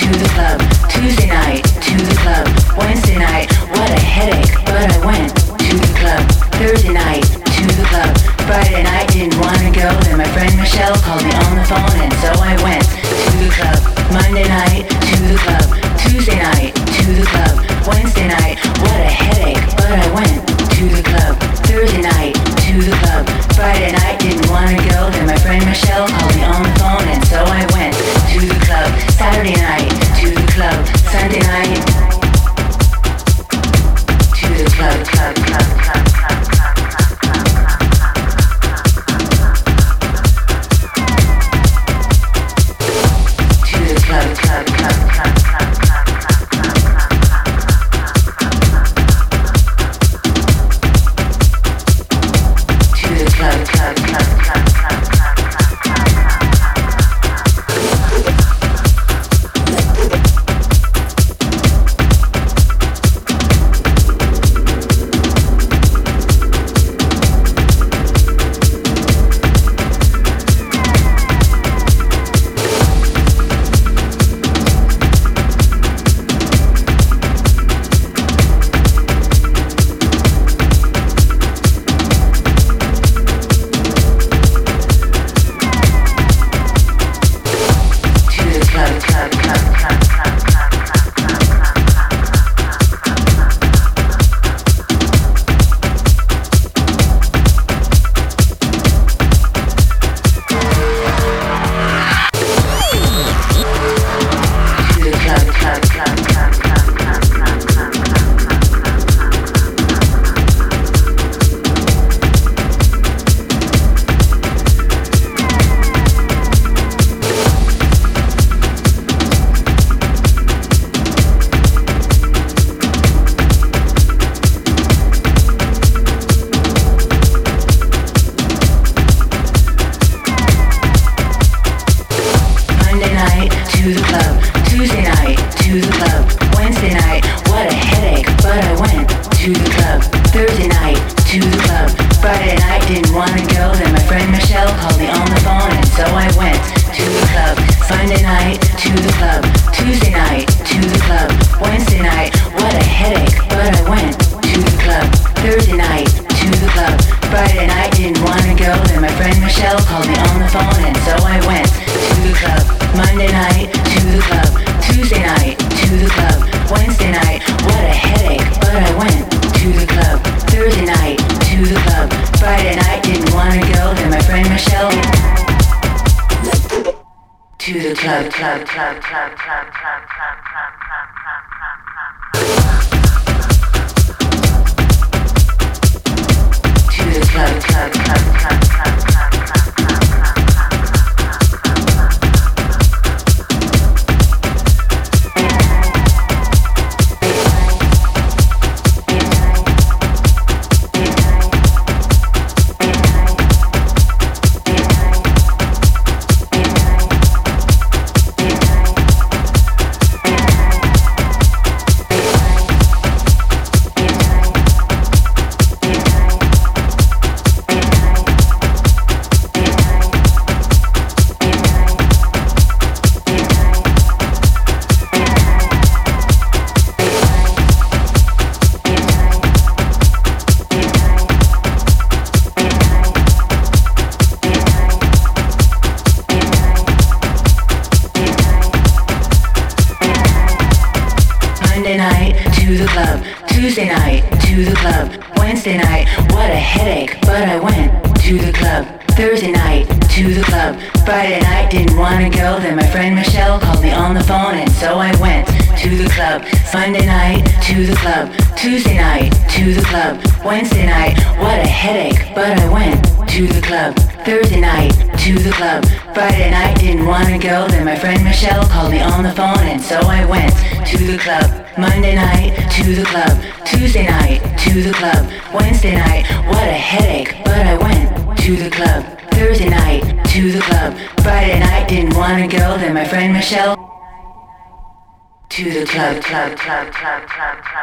to the club. Tuesday night, to the club. Wednesday night, what a headache, but I went to the club. Thursday night, to the club. Friday night, didn't wanna go, then my friend Michelle called me on the phone, and so I went to the club. Monday night, to the club. Tuesday night, to the club. Wednesday night, what a headache, but I went to the club. Thursday night, to the club. Friday night, didn't wanna go, then my friend Michelle called me on the phone, and so I went to the club. Saturday night, to the club. Sunday night, to the club, club, club, club, club, club, club, club. To the club, club, club, club, club, club, club, club. To the club, club, club, club, club, club, club, To the club, club, club, club, club, club.